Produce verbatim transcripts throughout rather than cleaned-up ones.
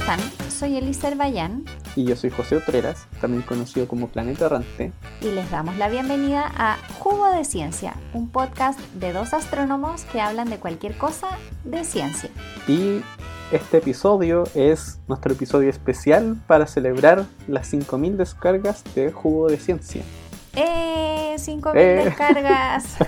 están? Soy Elisa Herbayán. Y yo soy José Utreras, también conocido como Planeta Errante. Y les damos la bienvenida a Jugo de Ciencia, un podcast de dos astrónomos que hablan de cualquier cosa de ciencia. Y este episodio es nuestro episodio especial para celebrar las cinco mil descargas de Jugo de Ciencia. ¡Eh! cinco mil ¡Eh! descargas.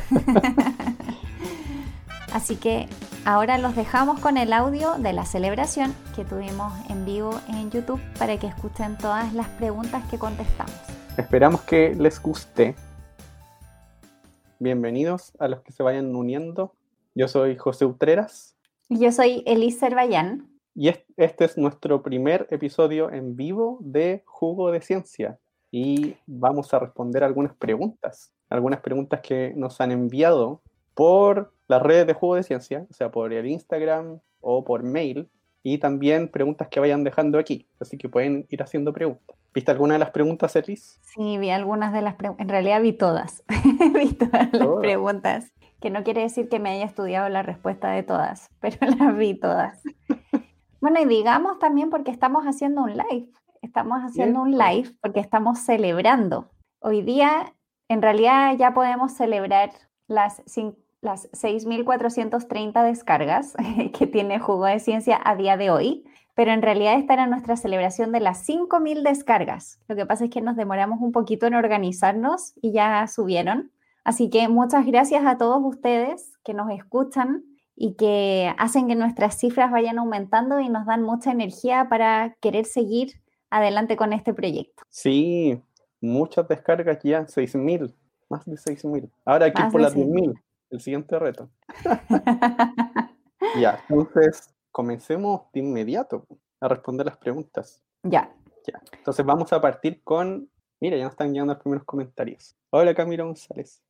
Así que ahora los dejamos con el audio de la celebración que tuvimos en vivo en YouTube para que escuchen todas las preguntas que contestamos. Esperamos que les guste. Bienvenidos a los que se vayan uniendo. Yo soy José Utreras. Yo soy Elisa Herbayán. Y este es nuestro primer episodio en vivo de Jugo de Ciencia. Y vamos a responder algunas preguntas. Algunas preguntas que nos han enviado por las redes de Jugo de Ciencia, o sea, por el Instagram o por mail. Y también preguntas que vayan dejando aquí. Así que pueden ir haciendo preguntas. ¿Viste alguna de las preguntas, Elis? Sí, vi algunas de las preguntas. En realidad vi todas. vi todas las Todas. preguntas. Que no quiere decir que me haya estudiado la respuesta de todas, pero las vi todas. Bueno, y digamos también porque estamos haciendo un live. Estamos haciendo un live porque estamos celebrando. Hoy día, en realidad, ya podemos celebrar las, las seis mil cuatrocientas treinta descargas que tiene Jugo de Ciencia a día de hoy, pero en realidad esta era nuestra celebración de las cinco mil descargas. Lo que pasa es que nos demoramos un poquito en organizarnos y ya subieron. Así que muchas gracias a todos ustedes que nos escuchan y que hacen que nuestras cifras vayan aumentando y nos dan mucha energía para querer seguir adelante con este proyecto. Sí, muchas descargas ya, seis mil, más de seis mil. Ahora aquí Más por de las diez mil, el siguiente reto. Ya, entonces comencemos de inmediato a responder las preguntas. Ya. Ya, entonces vamos a partir con... Mira, ya nos están llegando los primeros comentarios. Hola Camila González.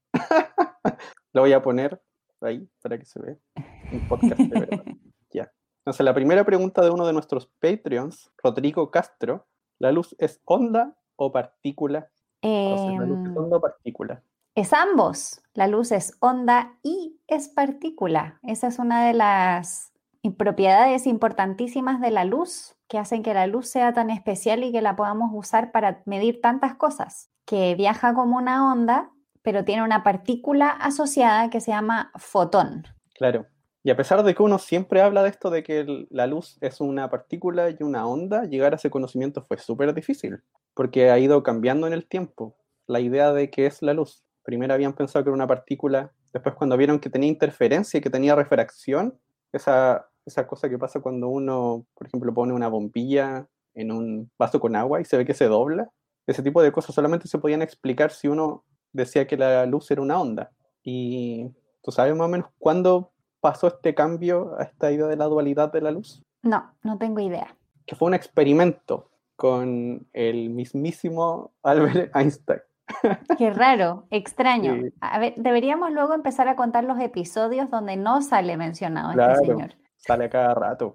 Lo voy a poner ahí para que se vea. Un podcast de verdad. Ya. Entonces la primera pregunta de uno de nuestros Patreons, Rodrigo Castro. ¿La luz es onda o partícula? Eh, Entonces, ¿la luz es onda o partícula? Es ambos. La luz es onda y es partícula. Esa es una de las propiedades importantísimas de la luz que hacen que la luz sea tan especial y que la podamos usar para medir tantas cosas. Que viaja como una onda, pero tiene una partícula asociada que se llama fotón. Claro. Y a pesar de que uno siempre habla de esto de que el, la luz es una partícula y una onda, llegar a ese conocimiento fue súper difícil, porque ha ido cambiando en el tiempo la idea de qué es la luz. Primero habían pensado que era una partícula, después cuando vieron que tenía interferencia y que tenía refracción, esa, esa cosa que pasa cuando uno, por ejemplo, pone una bombilla en un vaso con agua y se ve que se dobla, ese tipo de cosas solamente se podían explicar si uno decía que la luz era una onda. Y tú sabes más o menos cuándo pasó este cambio a esta idea de la dualidad de la luz. No, no tengo idea. Que fue un experimento con el mismísimo Albert Einstein. Qué raro, extraño. Sí. A ver, deberíamos luego empezar a contar los episodios donde no sale mencionado Claro, este señor. sale a cada rato.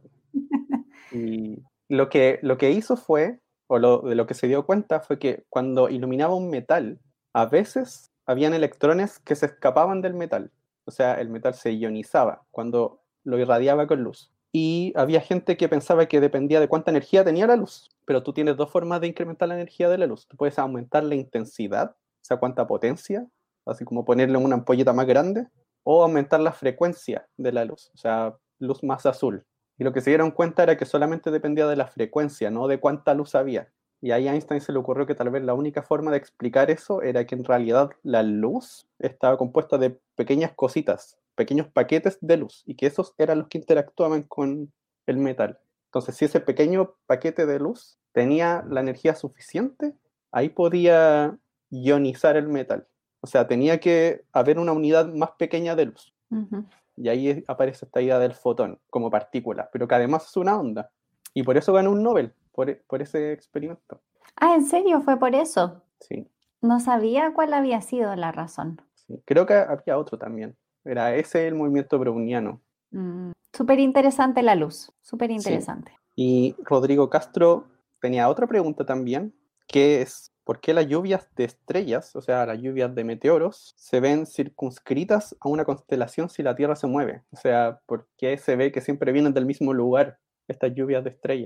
Y lo que, lo que hizo fue, o lo, de lo que se dio cuenta, fue que cuando iluminaba un metal, a veces habían electrones que se escapaban del metal. O sea, el metal se ionizaba cuando lo irradiaba con luz. Y había gente que pensaba que dependía de cuánta energía tenía la luz. Pero tú tienes dos formas de incrementar la energía de la luz. Tú puedes aumentar la intensidad, o sea, cuánta potencia, así como ponerle una ampolleta más grande, o aumentar la frecuencia de la luz, o sea, luz más azul. Y lo que se dieron cuenta era que solamente dependía de la frecuencia, no de cuánta luz había. Y ahí a Einstein se le ocurrió que tal vez la única forma de explicar eso era que en realidad la luz estaba compuesta de pequeñas cositas, pequeños paquetes de luz, y que esos eran los que interactuaban con el metal. Entonces, si ese pequeño paquete de luz tenía la energía suficiente, ahí podía ionizar el metal. O sea, tenía que haber una unidad más pequeña de luz. Uh-huh. Y ahí aparece esta idea del fotón como partícula, pero que además es una onda. Y por eso ganó un Nobel, por, por ese experimento. Ah, ¿en serio? ¿Fue por eso? Sí. No sabía cuál había sido la razón. Sí. Creo que había otro también. Era ese el movimiento browniano. Mm, súper interesante la luz, súper interesante. Sí. Y Rodrigo Castro tenía otra pregunta también, que es, ¿por qué las lluvias de estrellas, o sea, las lluvias de meteoros, se ven circunscritas a una constelación si la Tierra se mueve? O sea, ¿por qué se ve que siempre vienen del mismo lugar estas lluvias de estrellas?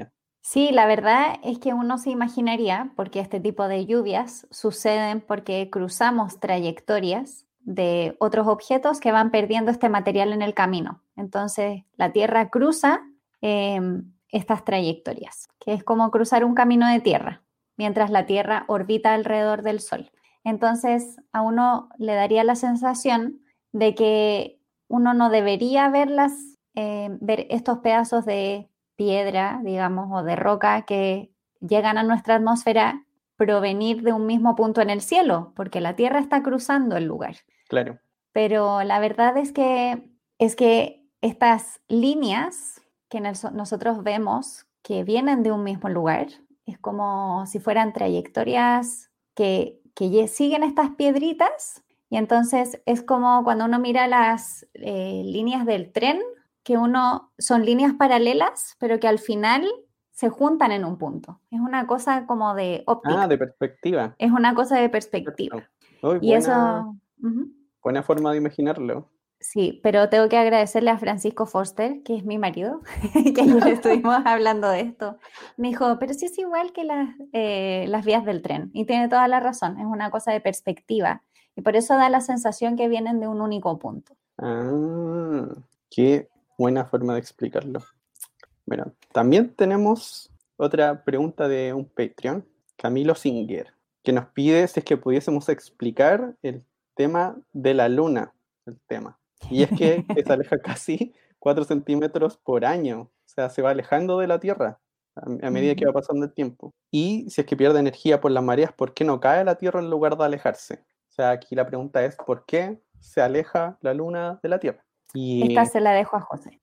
Sí, la verdad es que uno se imaginaría, porque este tipo de lluvias suceden porque cruzamos trayectorias de otros objetos que van perdiendo este material en el camino. Entonces, la Tierra cruza eh, estas trayectorias, que es como cruzar un camino de tierra, mientras la Tierra orbita alrededor del Sol. Entonces, a uno le daría la sensación de que uno no debería verlas, eh, ver estos pedazos de piedra, digamos, o de roca que llegan a nuestra atmósfera provenir de un mismo punto en el cielo, porque la Tierra está cruzando el lugar. Claro. Pero la verdad es que, es que estas líneas que nos- nosotros vemos que vienen de un mismo lugar, es como si fueran trayectorias que, que ye- siguen estas piedritas, y entonces es como cuando uno mira las eh, líneas del tren, que uno son líneas paralelas, pero que al final se juntan en un punto. Es una cosa como de Ah, óptica, de perspectiva. es una cosa de Perfecto. perspectiva. Muy Y buena, eso... ujú. buena forma de imaginarlo. Sí, pero tengo que agradecerle a Francisco Foster, que es mi marido, que ayer estuvimos hablando de esto. Me dijo, pero sí es igual que las, eh, las vías del tren. Y tiene toda la razón, es una cosa de perspectiva. Y por eso da la sensación que vienen de un único punto. Ah, qué buena forma de explicarlo. Bueno, también tenemos otra pregunta de un Patreon, Camilo Singer, que nos pide si es que pudiésemos explicar el tema de la luna, el tema. Y es que se aleja casi cuatro centímetros por año, o sea, se va alejando de la Tierra a, a medida que Ujú. va pasando el tiempo. Y si es que pierde energía por las mareas, ¿por qué no cae a la Tierra en lugar de alejarse? O sea, aquí la pregunta es, ¿por qué se aleja la luna de la Tierra? Esta Y se la dejo a José.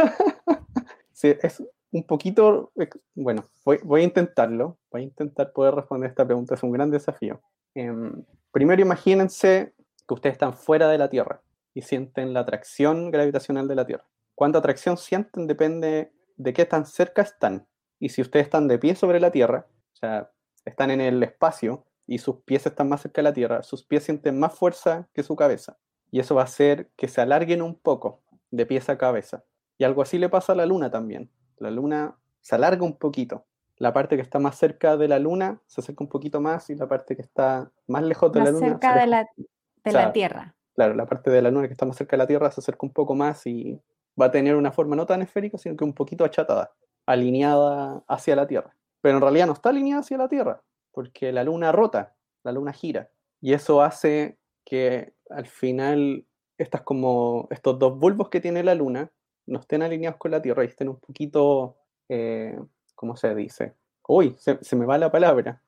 sí, es un poquito, ex- bueno, voy, voy a intentarlo, voy a intentar poder responder esta pregunta, es un gran desafío. Em, primero imagínense que ustedes están fuera de la Tierra y sienten la atracción gravitacional de la Tierra. Cuánta atracción sienten depende de qué tan cerca están. Y si ustedes están de pie sobre la Tierra, o sea, están en el espacio y sus pies están más cerca de la Tierra, sus pies sienten más fuerza que su cabeza. Y eso va a hacer que se alarguen un poco de pies a cabeza. Y algo así le pasa a la luna también. La luna se alarga un poquito. La parte que está más cerca de la luna se acerca un poquito más y la parte que está más lejos de la Más luna se cerca de aleja. la, O de la sea, Tierra. claro, la parte de la luna que está más cerca de la Tierra se acerca un poco más y va a tener una forma no tan esférica, sino que un poquito achatada, alineada hacia la Tierra. Pero en realidad no está alineada hacia la Tierra, porque la luna rota, la luna gira. Y eso hace que al final estas como, estos dos bulbos que tiene la luna no estén alineados con la Tierra y estén un poquito, eh, ¿cómo se dice? Uy, se, se me va la palabra.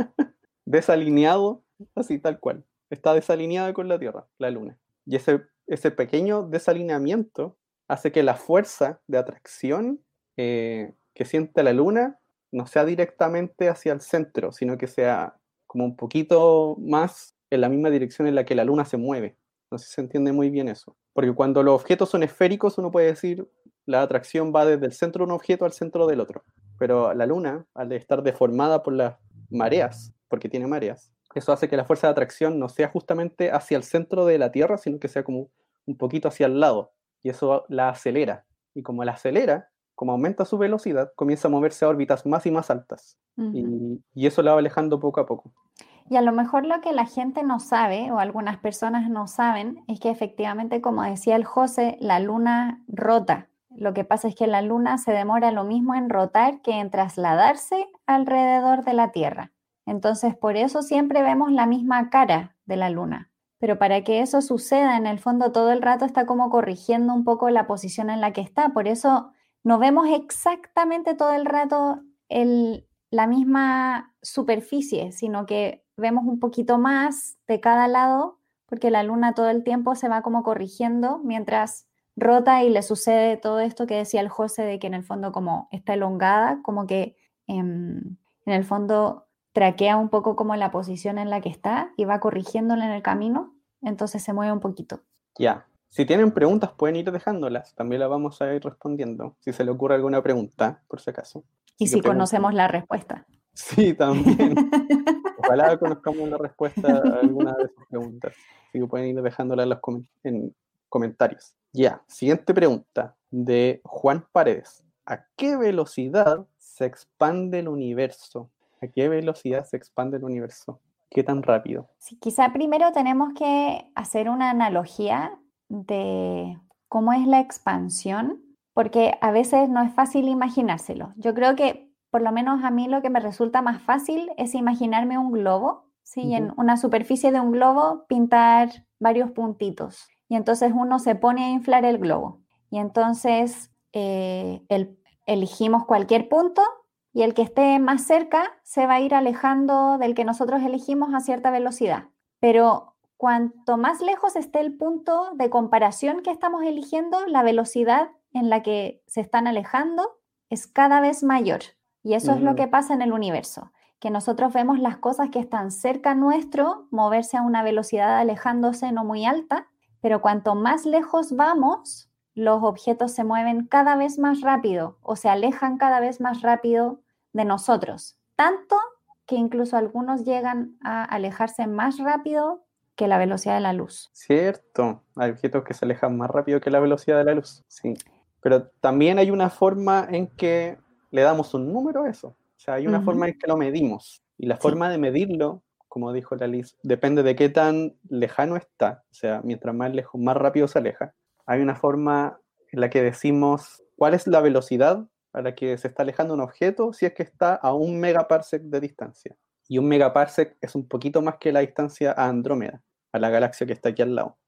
Desalineado, así tal cual. Está desalineada con la Tierra, la Luna. Y ese, ese pequeño desalineamiento hace que la fuerza de atracción eh, que siente la Luna no sea directamente hacia el centro, sino que sea como un poquito más en la misma dirección en la que la Luna se mueve. No sé si se entiende muy bien eso. Porque cuando los objetos son esféricos, uno puede decir la atracción va desde el centro de un objeto al centro del otro. Pero la Luna, al estar deformada por las mareas, porque tiene mareas, eso hace que la fuerza de atracción no sea justamente hacia el centro de la Tierra, sino que sea como un poquito hacia el lado. Y eso la acelera. Y como la acelera, como aumenta su velocidad, comienza a moverse a órbitas más y más altas. Ujú. Y, y eso la va alejando poco a poco. Y a lo mejor lo que la gente no sabe o algunas personas no saben es que efectivamente, como decía el José, la luna rota. Lo que pasa es que la luna se demora lo mismo en rotar que en trasladarse alrededor de la Tierra. Entonces, por eso siempre vemos la misma cara de la luna. Pero para que eso suceda, en el fondo todo el rato está como corrigiendo un poco la posición en la que está. Por eso no vemos exactamente todo el rato el, la misma superficie, sino que vemos un poquito más de cada lado, porque la luna todo el tiempo se va como corrigiendo mientras rota y le sucede todo esto que decía el José de que en el fondo como está elongada, como que em, en el fondo traquea un poco como la posición en la que está y va corrigiéndola en el camino, entonces se mueve un poquito. Ya. Si tienen preguntas, pueden ir dejándolas. También las vamos a ir respondiendo. Si se le ocurre alguna pregunta, por si acaso. Y Así que si pregunten. conocemos la respuesta. Sí, también. Ojalá conozcamos la respuesta a alguna de sus preguntas. Así que pueden ir dejándola en los com en comentarios. Ya, siguiente pregunta de Juan Paredes. ¿A qué velocidad se expande el universo? ¿A qué velocidad se expande el universo? ¿Qué tan rápido? Sí, quizá primero tenemos que hacer una analogía de cómo es la expansión, porque a veces no es fácil imaginárselo. Yo creo que, por lo menos a mí, lo que me resulta más fácil es imaginarme un globo, ¿sí? Y en Uh-huh. una superficie de un globo pintar varios puntitos. Y entonces uno se pone a inflar el globo. Y entonces eh, el, elegimos cualquier punto y el que esté más cerca se va a ir alejando del que nosotros elegimos a cierta velocidad. Pero cuanto más lejos esté el punto de comparación que estamos eligiendo, la velocidad en la que se están alejando es cada vez mayor. Y eso Mm. es lo que pasa en el universo, que nosotros vemos las cosas que están cerca nuestro moverse a una velocidad alejándose no muy alta, pero cuanto más lejos vamos, los objetos se mueven cada vez más rápido o se alejan cada vez más rápido de nosotros, tanto que incluso algunos llegan a alejarse más rápido que la velocidad de la luz. Cierto, hay objetos que se alejan más rápido que la velocidad de la luz, sí. Pero también hay una forma en que le damos un número a eso. O sea, hay una Uh-huh. forma en que lo medimos. Y la Sí. forma de medirlo, como dijo la Liz, depende de qué tan lejano está. O sea, mientras más lejos, más rápido se aleja. Hay una forma en la que decimos cuál es la velocidad a la que se está alejando un objeto si es que está a un megaparsec de distancia. Y un megaparsec es un poquito más que la distancia a Andrómeda, a la galaxia que está aquí al lado.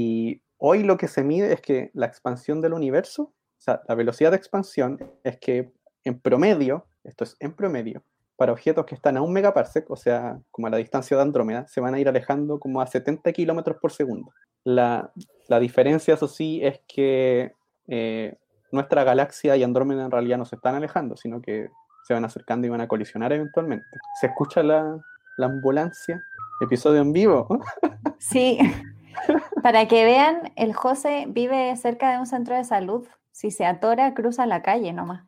Y hoy lo que se mide es que la expansión del universo, o sea, la velocidad de expansión es que en promedio, esto es en promedio, para objetos que están a un megaparsec, o sea, como a la distancia de Andrómeda, se van a ir alejando como a setenta kilómetros por segundo. La, la diferencia, eso sí, es que eh, nuestra galaxia y Andrómeda en realidad no se están alejando, sino que se van acercando y van a colisionar eventualmente. ¿Se escucha la, la ambulancia? Episodio en vivo. Sí, para que vean, el José vive cerca de un centro de salud. Si se atora, cruza la calle nomás.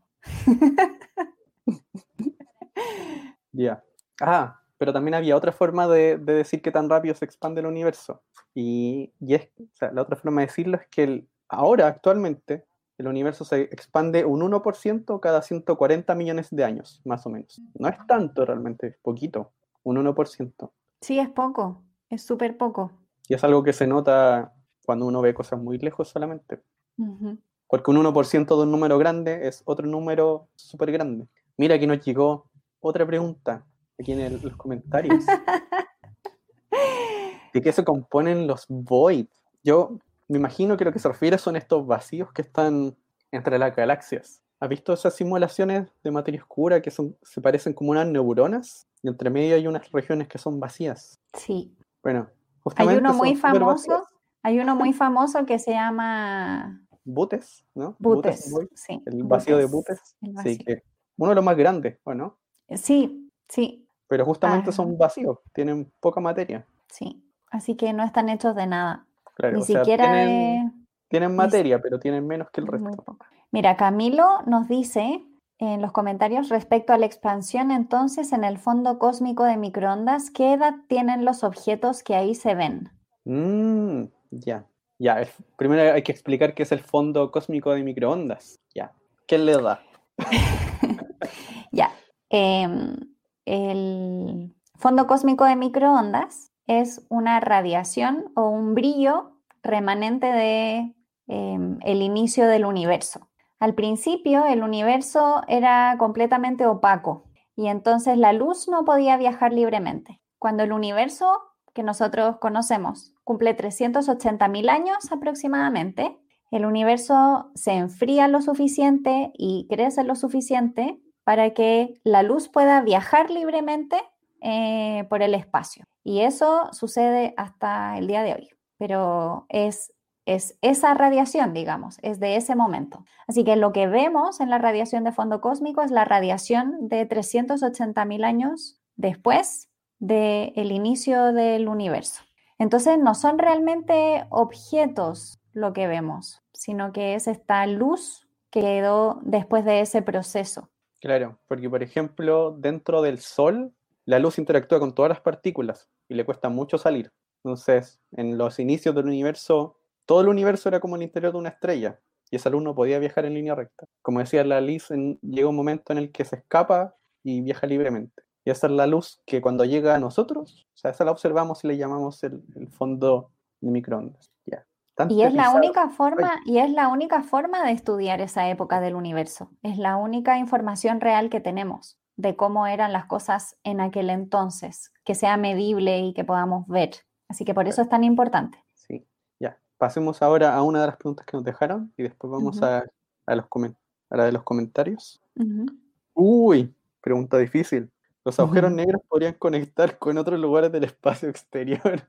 Ya. Yeah. Ah, pero también había otra forma de, de decir qué tan rápido se expande el universo. Y, y es, o sea, la otra forma de decirlo es que el, ahora, actualmente, el universo se expande un uno por ciento cada ciento cuarenta millones de años, más o menos. No es tanto realmente, es poquito, un uno por ciento. Sí, es poco, es súper poco. Y es algo que se nota cuando uno ve cosas muy lejos solamente. Uh-huh. Porque un uno por ciento de un número grande es otro número súper grande. Mira, aquí nos llegó otra pregunta, aquí en el, los comentarios. ¿De qué se componen los void? Yo me imagino que lo que se refiere son estos vacíos que están entre las galaxias. ¿Has visto esas simulaciones de materia oscura que son, se parecen como unas neuronas? Y entre medio hay unas regiones que son vacías. Sí. Bueno, Hay justamente uno muy son súper famoso, vacías. hay uno muy famoso que se llama Butes, ¿no? Butes, Void, sí. el vacío de Butes, Butes. el Sí, vacío. que uno de los más grandes, ¿o no? Sí, sí. Pero justamente Ah, son vacíos, tienen poca materia. sí. Así que no están hechos de nada. Claro, Ni o sea, siquiera tienen, de... tienen ni si- materia, pero tienen menos que el muy resto. poco. Mira, Camilo nos dice en los comentarios respecto a la expansión, entonces, en el fondo cósmico de microondas, ¿qué edad tienen los objetos que ahí se ven? Mm, ya, ya. el- primero hay que explicar qué es el fondo cósmico de microondas. Ya. ¿Qué le da? Ya. Em, el fondo cósmico de microondas es una radiación o un brillo remanente de em, el inicio del universo. Al principio el universo era completamente opaco y entonces la luz no podía viajar libremente. Cuando el universo que nosotros conocemos cumple trescientos ochenta mil años aproximadamente, el universo se enfría lo suficiente y crece lo suficiente para que la luz pueda viajar libremente eh, por el espacio. Y eso sucede hasta el día de hoy, pero es, es esa radiación, digamos, es de ese momento. Así que lo que vemos en la radiación de fondo cósmico es la radiación de trescientos ochenta mil años después del inicio del universo. Entonces no son realmente objetos lo que vemos, sino que es esta luz que quedó después de ese proceso. Claro, porque por ejemplo, dentro del Sol, la luz interactúa con todas las partículas y le cuesta mucho salir. Entonces, en los inicios del universo, todo el universo era como el interior de una estrella. y esa luz no podía viajar en línea recta. Como decía la Liz, en, llega un momento en el que se escapa y viaja libremente. Y esa es la luz que cuando llega a nosotros, o sea, esa la observamos y le llamamos el, el fondo de microondas. Ya. Y es la Pisado. única forma, Ay. y es la única forma de estudiar esa época del universo. Es la única información real que tenemos de cómo eran las cosas en aquel entonces, que sea medible y que podamos ver. Así que por eso es tan importante. Sí, ya. Pasemos ahora a una de las preguntas que nos dejaron y después vamos Uh-huh. a, a, los coment- a la de los comentarios. Uh-huh. Uy, pregunta difícil. ¿Los agujeros Uh-huh. negros podrían conectar con otros lugares del espacio exterior?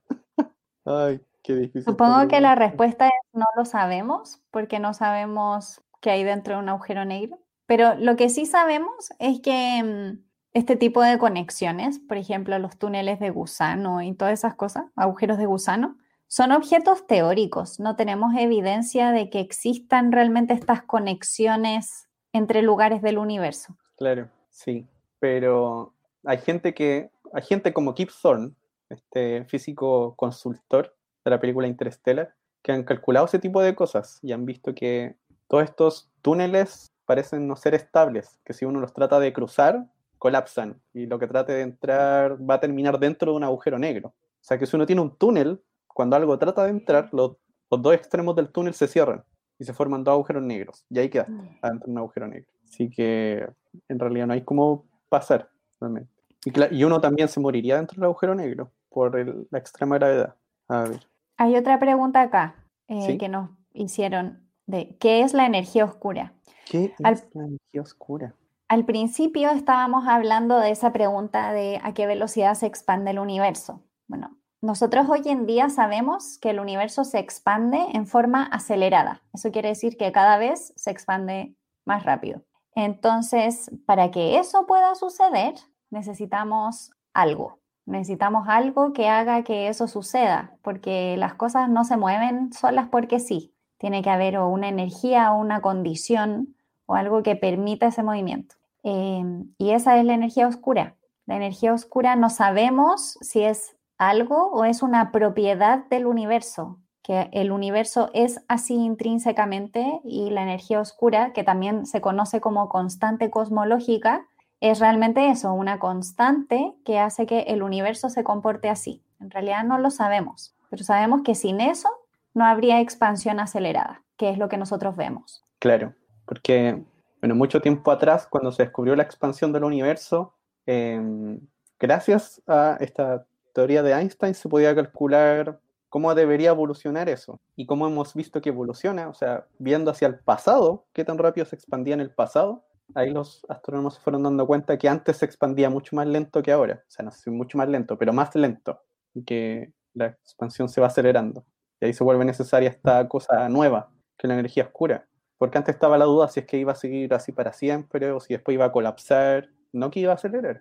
Ay, qué difícil esta Supongo que la pregunta. respuesta es no lo sabemos, porque no sabemos qué hay dentro de un agujero negro. Pero lo que sí sabemos es que mm, este tipo de conexiones, por ejemplo, los túneles de gusano y todas esas cosas, agujeros de gusano, son objetos teóricos. No tenemos evidencia de que existan realmente estas conexiones entre lugares del universo. Claro, sí, pero hay gente que, hay gente como Kip Thorne, este físico consultor de la película Interstellar, que han calculado ese tipo de cosas y han visto que todos estos túneles parecen no ser estables, que si uno los trata de cruzar, colapsan y lo que trate de entrar va a terminar dentro de un agujero negro. O sea que si uno tiene un túnel, cuando algo trata de entrar, los, los dos extremos del túnel se cierran y se forman dos agujeros negros y ahí quedaste, adentro de un agujero negro. Así que en realidad no hay cómo pasar realmente. Y, cla- y uno también se moriría dentro del agujero negro por el- la extrema gravedad. A ver, Hay otra pregunta acá eh, ¿sí? que nos hicieron de ¿qué es la energía oscura? ¿Qué Al, es la energía oscura? al principio estábamos hablando de esa pregunta de a qué velocidad se expande el universo. Bueno, nosotros hoy en día sabemos que el universo se expande en forma acelerada. Eso quiere decir que cada vez se expande más rápido. Entonces, para que eso pueda suceder, necesitamos algo. Necesitamos algo que haga que eso suceda, porque las cosas no se mueven solas porque sí. Tiene que haber o una energía o una condición o algo que permita ese movimiento. Eh, y esa es la energía oscura. La energía oscura no sabemos si es algo o es una propiedad del universo, que el universo es así intrínsecamente y la energía oscura, que también se conoce como constante cosmológica, es realmente eso, una constante que hace que el universo se comporte así. En realidad no lo sabemos, pero sabemos que sin eso no habría expansión acelerada, que es lo que nosotros vemos. Claro, porque, bueno, mucho tiempo atrás, cuando se descubrió la expansión del universo, eh, gracias a esta teoría de Einstein se podía calcular cómo debería evolucionar eso y cómo hemos visto que evoluciona, o sea, viendo hacia el pasado, qué tan rápido se expandía en el pasado. Ahí los astrónomos se fueron dando cuenta que antes se expandía mucho más lento que ahora, o sea, no sé si mucho más lento, pero más lento, y que la expansión se va acelerando. Y ahí se vuelve necesaria esta cosa nueva, que es la energía oscura. Porque antes estaba la duda si es que iba a seguir así para siempre o si después iba a colapsar, no que iba a acelerar.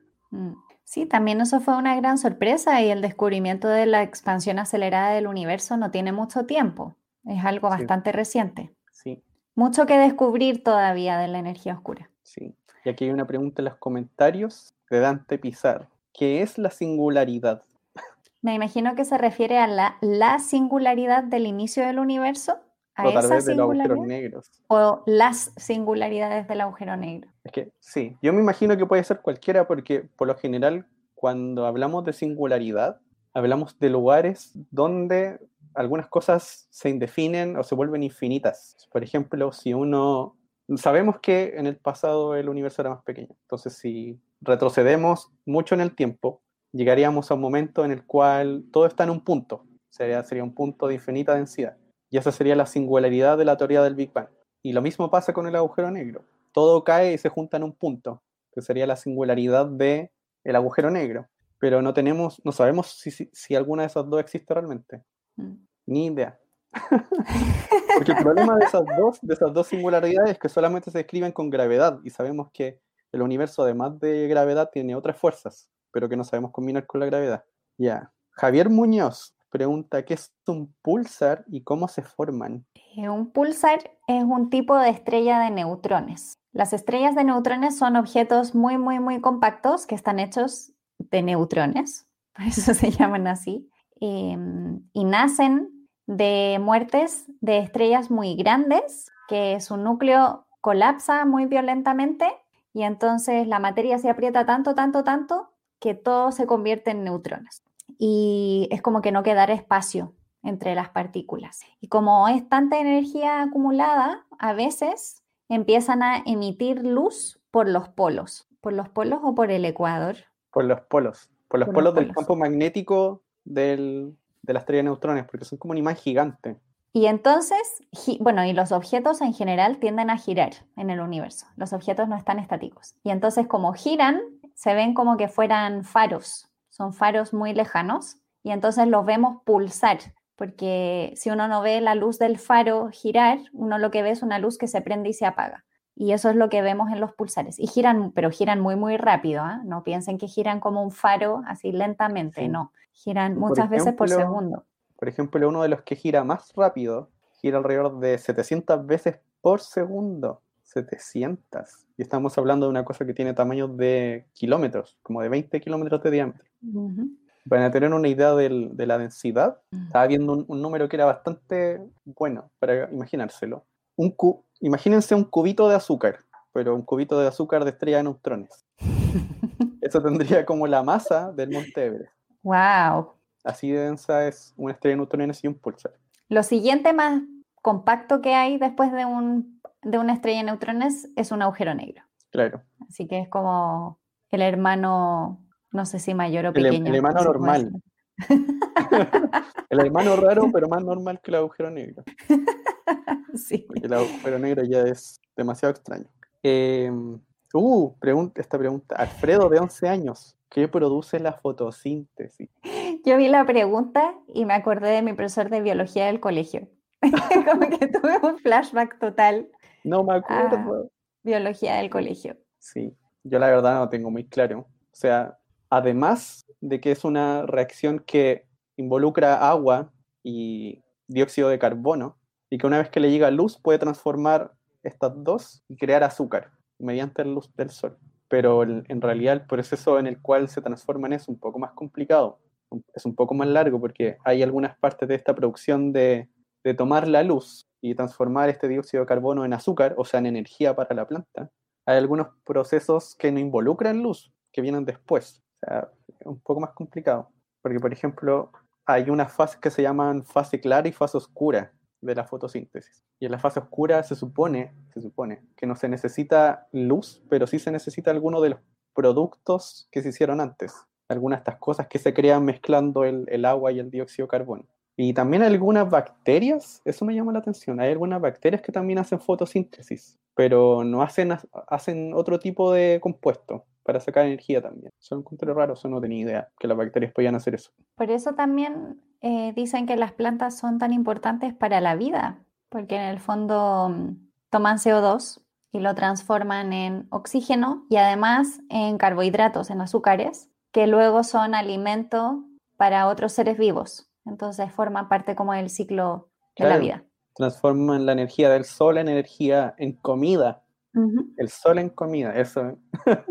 Sí, también eso fue una gran sorpresa y el descubrimiento de la expansión acelerada del universo no tiene mucho tiempo, es algo Sí, bastante reciente. sí, Mucho que descubrir todavía de la energía oscura. sí. Y aquí hay una pregunta en los comentarios de Dante Pizarro. ¿Qué es la singularidad? Me imagino que se refiere a la, la singularidad del inicio del universo, a O tal esa vez de los agujeros singularidad, negros. o las singularidades del agujero negro. Es que sí, yo me imagino que puede ser cualquiera porque por lo general cuando hablamos de singularidad, hablamos de lugares donde algunas cosas se indefinen o se vuelven infinitas. Por ejemplo, si uno... Sabemos que en el pasado el universo era más pequeño, entonces si retrocedemos mucho en el tiempo, llegaríamos a un momento en el cual todo está en un punto, sería, sería un punto de infinita densidad, y esa sería la singularidad de la teoría del Big Bang. Y lo mismo pasa con el agujero negro. Todo cae y se junta en un punto, que sería la singularidad del agujero negro. Pero no tenemos, no sabemos si, si, si alguna de esas dos existe realmente. Mm. Ni idea. Porque el problema de esas, dos, de esas dos singularidades es que solamente se describen con gravedad y sabemos que el universo, además de gravedad, tiene otras fuerzas, pero que no sabemos combinar con la gravedad. Ya. Yeah. Javier Muñoz pregunta, ¿qué es un púlsar y cómo se forman? Un púlsar es un tipo de estrella de neutrones. Las estrellas de neutrones son objetos muy, muy, muy compactos que están hechos de neutrones, por eso se llaman así, eh, y nacen de muertes de estrellas muy grandes que su núcleo colapsa muy violentamente y entonces la materia se aprieta tanto, tanto, tanto que todo se convierte en neutrones. Y es como que no quedara espacio entre las partículas. Y como es tanta energía acumulada, a veces empiezan a emitir luz por los polos. ¿Por los polos o por el ecuador? Por los polos. Por los Por polos los del polos. campo magnético del, de la estrella de neutrones, porque son como un imán gigante. Y entonces, bueno, y los objetos en general tienden a girar en el universo. Los objetos no están estáticos. Y entonces, como giran, se ven como que fueran faros. Son faros muy lejanos. Y entonces los vemos pulsar. Porque si uno no ve la luz del faro girar, uno lo que ve es una luz que se prende y se apaga. Y eso es lo que vemos en los pulsares. Y giran, pero giran muy, muy rápido. ¿eh? No piensen que giran como un faro así lentamente. Sí. No, giran muchas por ejemplo, veces por segundo. Por ejemplo, uno de los que gira más rápido gira alrededor de setecientas veces por segundo. setecientas. Y estamos hablando de una cosa que tiene tamaños de kilómetros, como de veinte kilómetros de diámetro. Uh-huh. Para tener una idea del, de la densidad, uh-huh. estaba viendo un, un número que era bastante bueno para imaginárselo. Un cu- Imagínense un cubito de azúcar, pero un cubito de azúcar de estrella de neutrones. Eso tendría como la masa del Monte Everest. ¡Wow! Así de densa es una estrella de neutrones y un pulsar. Lo siguiente más compacto que hay después de, un, de una estrella de neutrones es un agujero negro. Claro. Así que es como el hermano, no sé si mayor o pequeño. El, el hermano normal. El hermano raro, pero más normal que el agujero negro. Sí. Porque el agujero negro ya es demasiado extraño. Eh, uh, pregunta, esta pregunta. Alfredo, de once años. ¿Qué produce la fotosíntesis? Yo vi la pregunta y me acordé de mi profesor de biología del colegio. Como que tuve un flashback total. No me acuerdo. Biología del colegio. Sí, yo la verdad no tengo muy claro. O sea, además de que es una reacción que involucra agua y dióxido de carbono, y que una vez que le llega luz puede transformar estas dos y crear azúcar mediante la luz del sol. Pero en realidad el proceso en el cual se transforman es un poco más complicado, es un poco más largo porque hay algunas partes de esta producción de, de tomar la luz y transformar este dióxido de carbono en azúcar, o sea, en energía para la planta. Hay algunos procesos que no involucran luz, que vienen después. O sea, es un poco más complicado. Porque, por ejemplo, hay unas fases que se llaman fase clara y fase oscura de la fotosíntesis. Y en la fase oscura se supone, se supone que no se necesita luz, pero sí se necesita alguno de los productos que se hicieron antes. Algunas de estas cosas que se crean mezclando el, el agua y el dióxido de carbono. Y también hay algunas bacterias, eso me llama la atención, hay algunas bacterias que también hacen fotosíntesis, pero no hacen, hacen otro tipo de compuesto para sacar energía también. Eso lo encontré raro, eso no tenía idea, que las bacterias podían hacer eso. Por eso también eh, dicen que las plantas son tan importantes para la vida, porque en el fondo um, toman C O dos y lo transforman en oxígeno y además en carbohidratos, en azúcares, que luego son alimento para otros seres vivos. Entonces forman parte como del ciclo de claro, la vida. Transforman la energía del sol en energía en comida. Uh-huh. El sol en comida, eso es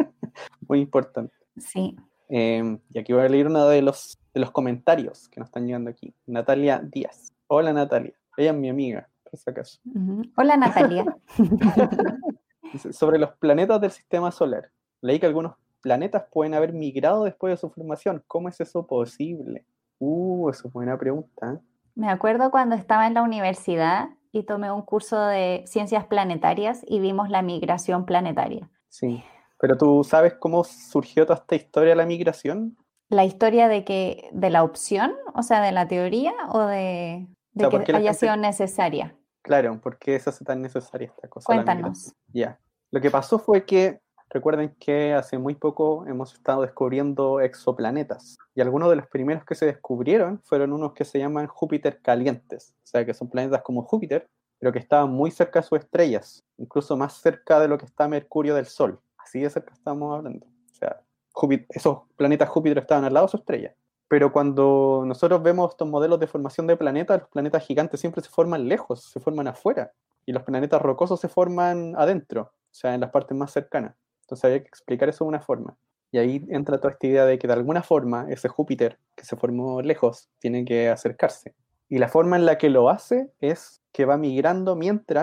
muy importante. Sí. Eh, y aquí voy a leer uno de los, de los comentarios que nos están llegando aquí. Natalia Díaz. Hola Natalia, ella es mi amiga, por si acaso. Uh-huh. Hola Natalia. Sobre los planetas del sistema solar. Leí que algunos planetas pueden haber migrado después de su formación. ¿Cómo es eso posible? Uh, eso es buena pregunta. ¿eh? Me acuerdo cuando estaba en la universidad y tomé un curso de ciencias planetarias y vimos la migración planetaria. Sí, pero ¿tú sabes cómo surgió toda esta historia de la migración? ¿La historia de que de la opción, o sea, de la teoría o de, de o sea, que haya gente... sido necesaria? Claro, ¿por qué se hace tan necesaria esta cosa? Cuéntanos. Ya. Lo que pasó fue que recuerden que hace muy poco hemos estado descubriendo exoplanetas y algunos de los primeros que se descubrieron fueron unos que se llaman Júpiter calientes, o sea que son planetas como Júpiter, pero que estaban muy cerca de sus estrellas, incluso más cerca de lo que está Mercurio del Sol, así de cerca estamos hablando. O sea, Júpiter, esos planetas Júpiter estaban al lado de su estrella, pero cuando nosotros vemos estos modelos de formación de planetas, los planetas gigantes siempre se forman lejos, se forman afuera, y los planetas rocosos se forman adentro, o sea, en las partes más cercanas. Entonces había que explicar eso de una forma. Y ahí entra toda esta idea de que de alguna forma ese Júpiter que se formó lejos tiene que acercarse. Y la forma en la que lo hace es que va migrando mientras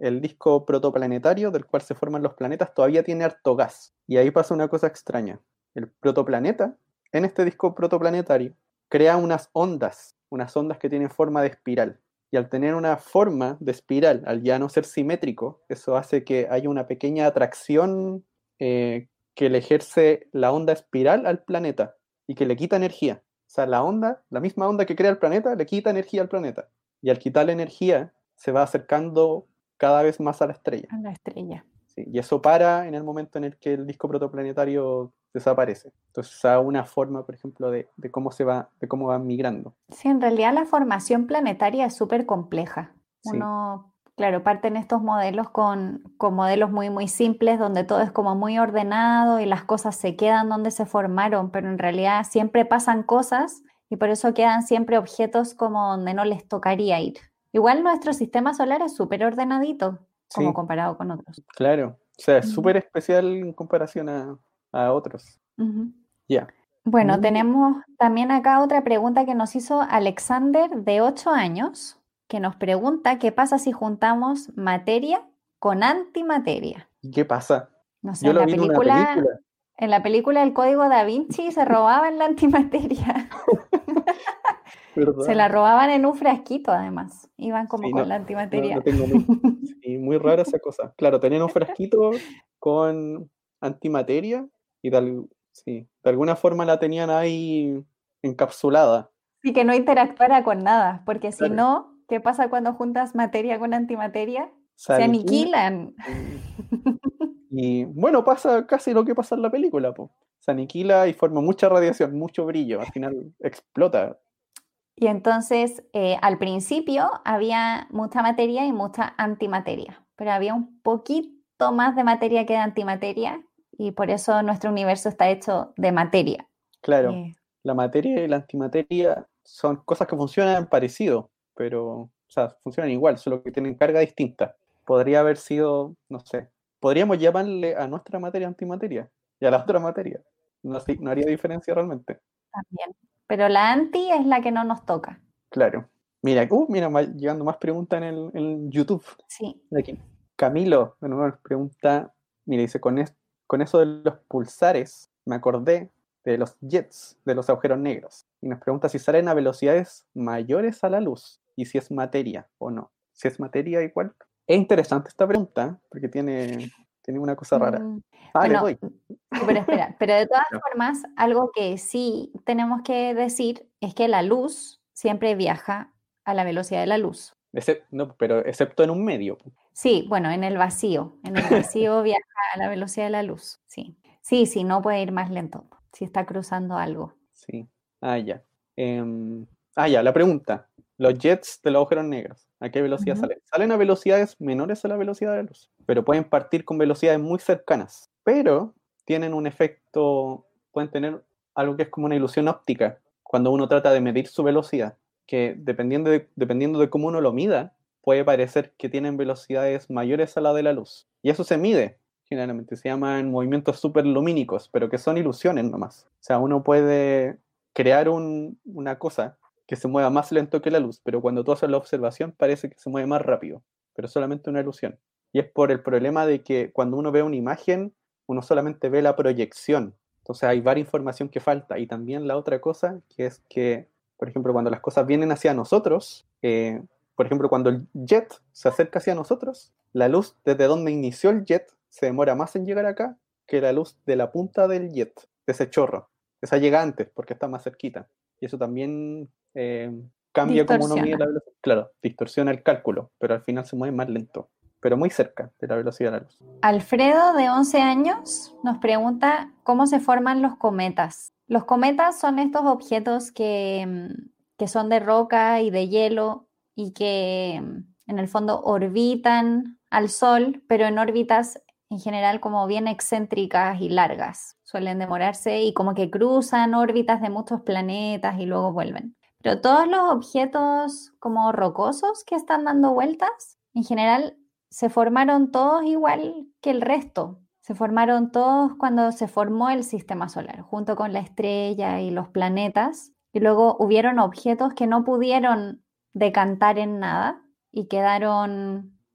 el disco protoplanetario del cual se forman los planetas todavía tiene harto gas. Y ahí pasa una cosa extraña. El protoplaneta, en este disco protoplanetario, crea unas ondas, unas ondas que tienen forma de espiral. Y al tener una forma de espiral, al ya no ser simétrico, eso hace que haya una pequeña atracción eh, que le ejerce la onda espiral al planeta y que le quita energía. O sea, la onda, la misma onda que crea el planeta, le quita energía al planeta. Y al quitarle energía, se va acercando cada vez más a la estrella. A la estrella. Sí, y eso para en el momento en el que el disco protoplanetario desaparece. Entonces, a una forma, por ejemplo, de, de cómo se va, de cómo va migrando. Sí, en realidad la formación planetaria es súper compleja. Sí. Uno, claro, parten estos modelos con, con modelos muy, muy simples, donde todo es como muy ordenado y las cosas se quedan donde se formaron, pero en realidad siempre pasan cosas y por eso quedan siempre objetos como donde no les tocaría ir. Igual nuestro sistema solar es súper ordenadito, como Sí, comparado con otros. claro. O sea, es Ujú. súper especial en comparación a, a otros. Ujú. Ya. Bueno, Muy bien. tenemos también acá otra pregunta que nos hizo Alexander de ocho años, que nos pregunta qué pasa si juntamos materia con antimateria. ¿Y qué pasa? No sé, Yo en lo la vi en una película, película. en la película El Código Da Vinci se robaban la antimateria. Se ¿Verdad? la robaban en un frasquito además. Iban como Sí, no, con la no, no antimateria. tengo muy, sí, muy rara esa cosa. Claro, tenían un frasquito con antimateria y de, al- sí, de alguna forma la tenían ahí encapsulada. Y que no interactuara con nada, porque si Claro. no, ¿qué pasa cuando juntas materia con antimateria? Se Se aniquila. aniquilan. Y, y, bueno, pasa casi lo que pasa en la película, po. Se aniquila y forma mucha radiación, mucho brillo. Al final explota. Y entonces, eh, al principio había mucha materia y mucha antimateria, pero había un poquito más de materia que de antimateria y por eso nuestro universo está hecho de materia. Claro, Eh, la materia y la antimateria son cosas que funcionan parecido, pero, o sea, funcionan igual, solo que tienen carga distinta. Podría haber sido, no sé, podríamos llamarle a nuestra materia antimateria y a la otra materia. No, sí, no haría diferencia realmente. también. Pero la anti es la que no nos toca. Claro. Mira, uh, mira, va llegando más preguntas en el en YouTube. Sí. De aquí. Camilo, de nuevo nos pregunta, mira, dice, con, es- con eso de los pulsares, me acordé de los jets, de los agujeros negros. Y nos pregunta si salen a velocidades mayores a la luz y si es materia o no. Si es materia igual. Es interesante esta pregunta, porque tiene, tiene una cosa rara. Mm, Ah, le bueno, doy. sí, pero espera, pero de todas No. formas, algo que sí tenemos que decir es que la luz siempre viaja a la velocidad de la luz. Excep- no, pero excepto en un medio. Sí, bueno, en el vacío. En el vacío viaja a la velocidad de la luz. Sí. Sí, sí, no puede ir más lento si está cruzando algo. Sí. Ah, ya. Em, ah, ya, la pregunta. Los jets de los agujeros negros, ¿a qué velocidad Ujú. salen? Salen a velocidades menores a la velocidad de la luz, pero pueden partir con velocidades muy cercanas. Pero tienen un efecto, pueden tener algo que es como una ilusión óptica cuando uno trata de medir su velocidad, que dependiendo de, dependiendo de cómo uno lo mida, puede parecer que tienen velocidades mayores a la de la luz. Y eso se mide, generalmente se llaman movimientos superlumínicos, pero que son ilusiones nomás. O sea, uno puede crear un, una cosa que se mueva más lento que la luz, pero cuando tú haces la observación parece que se mueve más rápido, pero solamente una ilusión. Y es por el problema de que cuando uno ve una imagen, uno solamente ve la proyección. Entonces hay varias información que falta. Y también la otra cosa, que es que, por ejemplo, cuando las cosas vienen hacia nosotros, eh, por ejemplo, cuando el jet se acerca hacia nosotros, la luz desde donde inició el jet se demora más en llegar acá que la luz de la punta del jet, de ese chorro. Esa llega antes porque está más cerquita. Y eso también eh, cambia cómo uno mide Distorsiona. la velocidad. Claro, distorsiona el cálculo, pero al final se mueve más lento, pero muy cerca de la velocidad de la luz. Alfredo, de once años, nos pregunta cómo se forman los cometas. Los cometas son estos objetos que, mm, que son de roca y de hielo y que mm, en el fondo orbitan al Sol, pero en órbitas en general como bien excéntricas y largas. Suelen demorarse y como que cruzan órbitas de muchos planetas y luego vuelven. Pero todos los objetos como rocosos que están dando vueltas, en general se formaron todos igual que el resto. Se formaron todos cuando se formó el sistema solar, junto con la estrella y los planetas. Y luego hubieron objetos que no pudieron decantar en nada y quedaron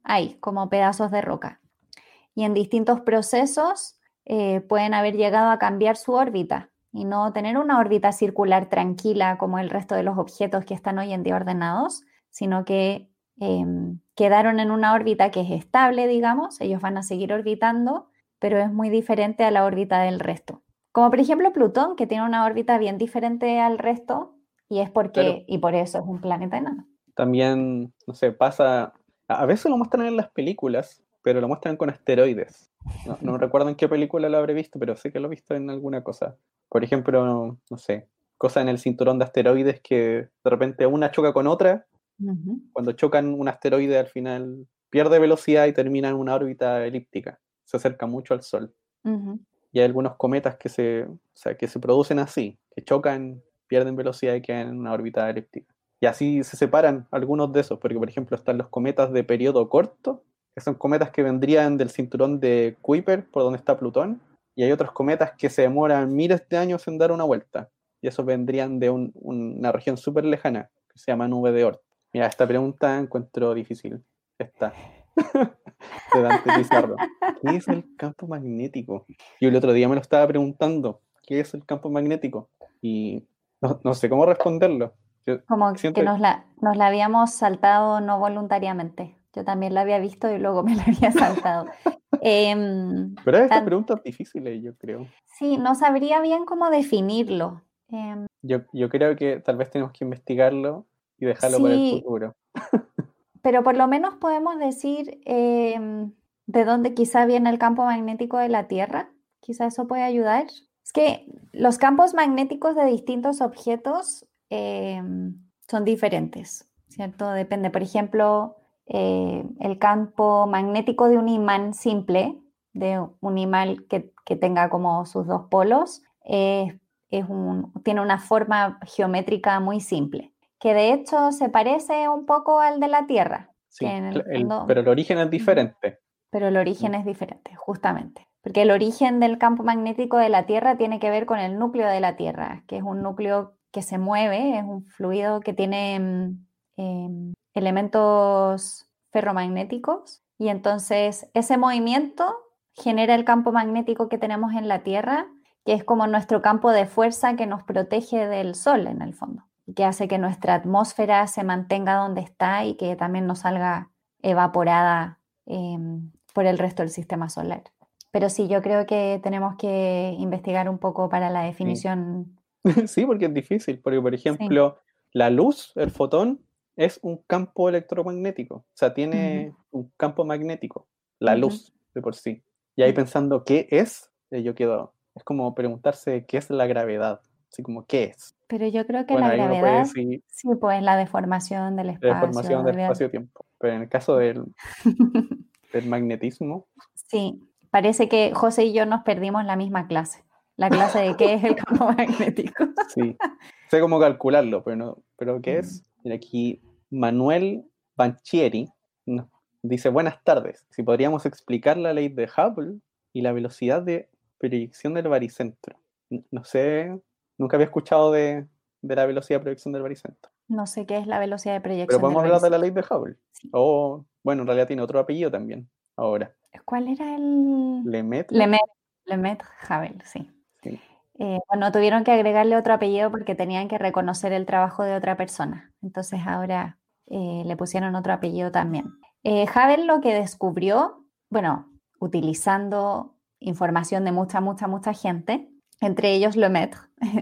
ahí, como pedazos de roca. Y en distintos procesos eh, pueden haber llegado a cambiar su órbita y no tener una órbita circular tranquila como el resto de los objetos que están hoy en día ordenados, sino que eh, quedaron en una órbita que es estable, digamos, ellos van a seguir orbitando, pero es muy diferente a la órbita del resto. Como por ejemplo Plutón, que tiene una órbita bien diferente al resto, y es porque, Claro. y por eso es un planeta enano. También, no sé, pasa, a veces lo muestran en las películas, pero lo muestran con asteroides. No, no recuerdo en qué película lo habré visto, pero sé que lo he visto en alguna cosa. Por ejemplo, no, no sé, cosas en el cinturón de asteroides que de repente una choca con otra. Uh-huh. Cuando chocan un asteroide al final pierde velocidad y termina en una órbita elíptica. Se acerca mucho al Sol. Uh-huh. Y hay algunos cometas que se, o sea, que se producen así, que chocan, pierden velocidad y quedan en una órbita elíptica. Y así se separan algunos de esos, porque por ejemplo están los cometas de periodo corto, que son cometas que vendrían del cinturón de Kuiper, por donde está Plutón, y hay otros cometas que se demoran miles de años en dar una vuelta, y esos vendrían de un, una región súper lejana, que se llama nube de Oort. Mira, esta pregunta encuentro difícil. Esta. De Dante Pizarro. ¿Qué es el campo magnético? Yo el otro día me lo estaba preguntando. ¿Qué es el campo magnético? Y no, no sé cómo responderlo. Yo Como que siento, nos la, nos la habíamos saltado no voluntariamente. Yo también la había visto y luego me la había saltado. Em, pero estas tan- preguntas difíciles, yo creo. sí, no sabría bien cómo definirlo. Em, Yo, yo creo que tal vez tenemos que investigarlo y dejarlo para el sí, futuro. pero por lo menos podemos decir em, de dónde quizá viene el campo magnético de la Tierra. Quizá eso puede ayudar. Es que los campos magnéticos de distintos objetos em, son diferentes, ¿cierto? Depende, por ejemplo, eh, el campo magnético de un imán simple, de un imán que, que tenga como sus dos polos, eh, es un, tiene una forma geométrica muy simple, que de hecho se parece un poco al de la Tierra, que Sí, en el el, fondo, pero el origen es diferente. pero el origen es diferente, justamente. Porque el origen del campo magnético de la Tierra tiene que ver con el núcleo de la Tierra, que es un núcleo que se mueve, es un fluido que tiene mm, em, elementos ferromagnéticos, y entonces ese movimiento genera el campo magnético que tenemos en la Tierra, que es como nuestro campo de fuerza que nos protege del Sol en el fondo, y que hace que nuestra atmósfera se mantenga donde está y que también no salga evaporada eh, por el resto del sistema solar. Pero sí, yo creo que tenemos que investigar un poco para la Sí. definición. Sí, porque es difícil. Porque, por Sí. ejemplo, la luz, el fotón, es un campo electromagnético. O sea, Ujú, tiene un campo magnético. La ujú. luz, de por sí. Y ahí pensando, ¿qué es? Eh, yo quedo. Es como preguntarse qué es la gravedad. Así como, ¿qué es? Pero yo creo que Bueno, la ahí uno puede gravedad, decir sí, pues la deformación del deformación espacio. del de- espacio-tiempo. Pero en el caso del, del magnetismo, Sí, parece que José y yo nos perdimos la misma clase, la clase de qué es el campo magnético. sí. Sé cómo calcularlo, pero no. ¿Pero qué Mm. es? Mira, aquí Manuel Banchieri nos dice: buenas tardes. Si podríamos explicar la ley de Hubble y la velocidad de proyección del baricentro. N- No sé, nunca había escuchado de, de la velocidad de proyección del baricentro. No sé qué es la velocidad de Pero proyección del podemos hablar de la baricentro. ley de Hubble. Sí. O, bueno, en realidad tiene otro apellido también. Ahora, ¿Cuál era el...? Lemaitre. Lemaitre, Lemaitre Hubble, sí. Sí. Eh, bueno, tuvieron que agregarle otro apellido porque tenían que reconocer el trabajo de otra persona. Entonces ahora eh, le pusieron otro apellido también. Eh, Hubble lo que descubrió, bueno, utilizando información de mucha, mucha, mucha gente, entre ellos Lemaitre.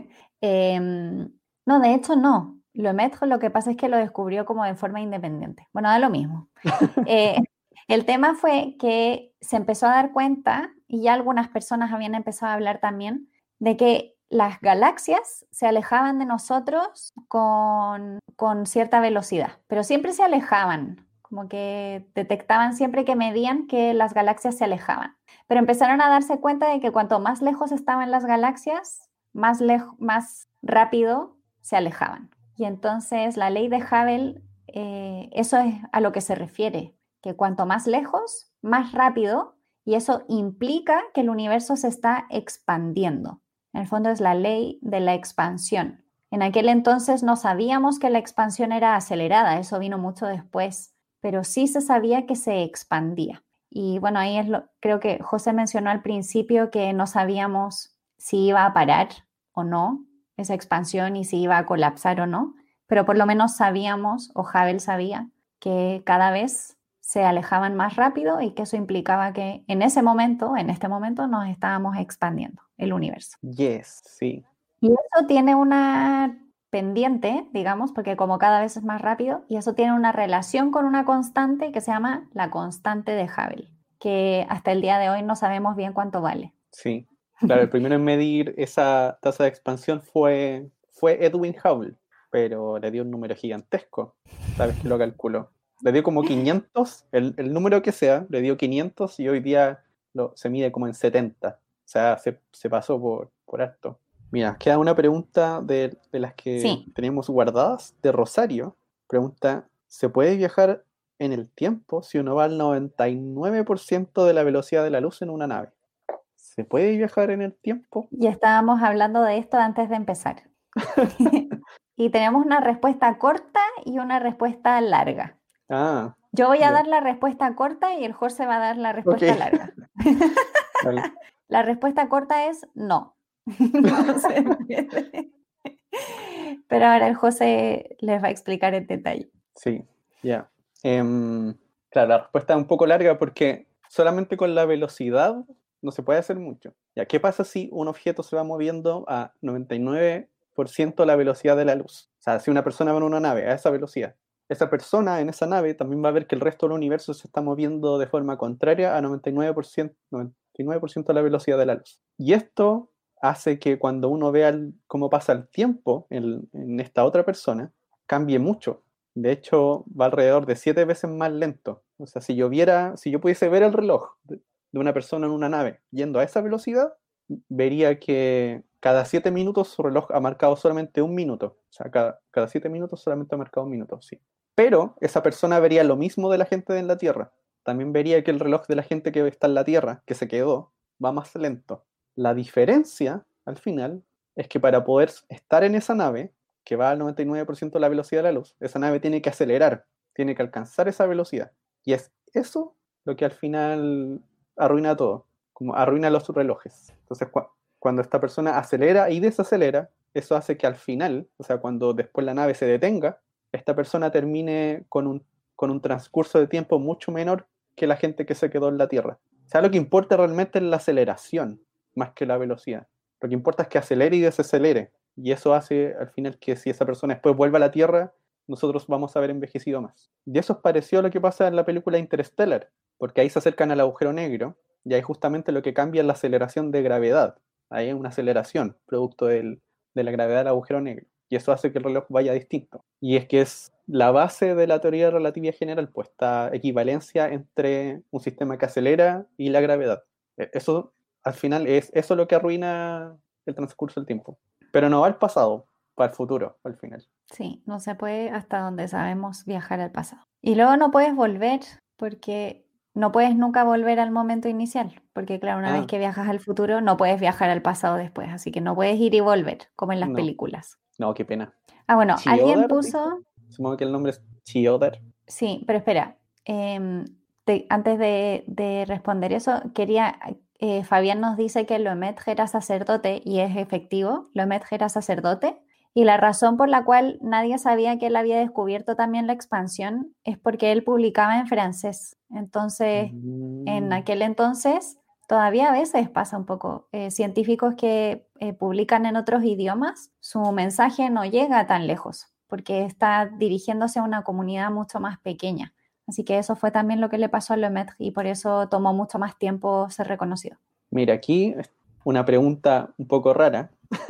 Em, no, de hecho no. Lemaitre lo que pasa es que lo descubrió como de forma independiente. Bueno, da lo mismo. Eh, el tema fue que se empezó a dar cuenta, y ya algunas personas habían empezado a hablar también, de que las galaxias se alejaban de nosotros con, con cierta velocidad, pero siempre se alejaban, como que detectaban siempre que medían que las galaxias se alejaban. Pero empezaron a darse cuenta de que cuanto más lejos estaban las galaxias, más, lej- más rápido se alejaban. Y entonces la ley de Hubble, eh, eso es a lo que se refiere, que cuanto más lejos, más rápido, y eso implica que el universo se está expandiendo. En el fondo es la ley de la expansión. En aquel entonces no sabíamos que la expansión era acelerada, eso vino mucho después, pero sí se sabía que se expandía. Y bueno, ahí es lo, creo que José mencionó al principio que no sabíamos si iba a parar o no esa expansión y si iba a colapsar o no, pero por lo menos sabíamos, o Hubble sabía, que cada vez se alejaban más rápido y que eso implicaba que en ese momento, en este momento, nos estábamos expandiendo el universo. Yes, sí. Y eso tiene una pendiente, digamos, porque como cada vez es más rápido, y eso tiene una relación con una constante que se llama la constante de Hubble, que hasta el día de hoy no sabemos bien cuánto vale. Sí, claro, el primero en medir esa tasa de expansión fue, fue Edwin Hubble, pero le dio un número gigantesco. ¿Sabes que lo calculó? Le dio como quinientos, el, el número que sea, le dio quinientos y hoy día lo, se mide como en setenta. O sea, se, se pasó por, por alto. Mira, queda una pregunta de, de las que Sí, tenemos guardadas de Rosario. Pregunta, ¿se puede viajar en el tiempo si uno va al noventa y nueve por ciento de la velocidad de la luz en una nave? ¿Se puede viajar en el tiempo? y estábamos hablando de esto antes de empezar. Y tenemos una respuesta corta y una respuesta larga. Ah, Yo voy a ya. dar la respuesta corta y el Jorge va a dar la Ok. respuesta larga. Vale. La respuesta corta es no. No se puede. Pero ahora el José les va a explicar en detalle. Sí, ya. Em, claro, la respuesta es un poco larga porque solamente con la velocidad no se puede hacer mucho. Ya, ¿qué pasa si un objeto se va moviendo a noventa y nueve por ciento la velocidad de la luz? O sea, si una persona va en una nave a esa velocidad, esa persona en esa nave también va a ver que el resto del universo se está moviendo de forma contraria a noventa y nueve por ciento, noventa y nueve por ciento de la velocidad de la luz. Y esto hace que cuando uno vea el- cómo pasa el tiempo en, en esta otra persona, cambie mucho. De hecho, va alrededor de siete veces más lento. O sea, si yo viera, si yo pudiese ver el reloj de, de una persona en una nave yendo a esa velocidad, vería que cada siete minutos su reloj ha marcado solamente un minuto. O sea, cada, cada siete minutos solamente ha marcado un minuto, sí. Pero esa persona vería lo mismo de la gente en la Tierra. También vería que el reloj de la gente que está en la Tierra, que se quedó, va más lento. La diferencia, al final, es que para poder estar en esa nave, que va al noventa y nueve por ciento de la velocidad de la luz, esa nave tiene que acelerar, tiene que alcanzar esa velocidad. Y es eso lo que al final arruina todo, como arruina los relojes. Entonces, cu cuando esta persona acelera y desacelera, eso hace que al final, o sea, cuando después la nave se detenga, esta persona termine con un, con un transcurso de tiempo mucho menor que la gente que se quedó en la Tierra. O sea, lo que importa realmente es la aceleración, más que la velocidad. Lo que importa es que acelere y desacelere. Y eso hace al final que si esa persona después vuelve a la Tierra, nosotros vamos a haber envejecido más. Y eso es parecido a lo que pasa en la película Interstellar, porque ahí se acercan al agujero negro y ahí justamente lo que cambia es la aceleración de gravedad. Ahí hay una aceleración producto del, de la gravedad del agujero negro. Y eso hace que el reloj vaya distinto. Y es que es la base de la teoría de relatividad general, pues esta equivalencia entre un sistema que acelera y la gravedad. Eso al final es eso lo que arruina el transcurso del tiempo. Pero no va al pasado, va al futuro, al final. Sí, no se puede hasta donde sabemos viajar al pasado. Y luego no puedes volver porque no puedes nunca volver al momento inicial, porque claro, una vez Ah, que viajas al futuro no puedes viajar al pasado después, así que no puedes ir y volver, como en las no, películas. no, qué pena. Ah, bueno, alguien Chioder, dice. puso, Supongo que el nombre es Chioder. sí, pero espera, em, te- antes de, de responder eso, quería, eh, Fabián nos dice que Lemaitre era sacerdote y es efectivo, Lemaitre era sacerdote. Y la razón por la cual nadie sabía que él había descubierto también la expansión es porque él publicaba en francés. Entonces, en Mm, aquel entonces, todavía a veces pasa un poco, eh, científicos que eh, publican en otros idiomas, su mensaje no llega tan lejos porque está dirigiéndose a una comunidad mucho más pequeña. Así que eso fue también lo que le pasó a Lemaitre y por eso tomó mucho más tiempo ser reconocido. Mira, aquí una pregunta un poco rara.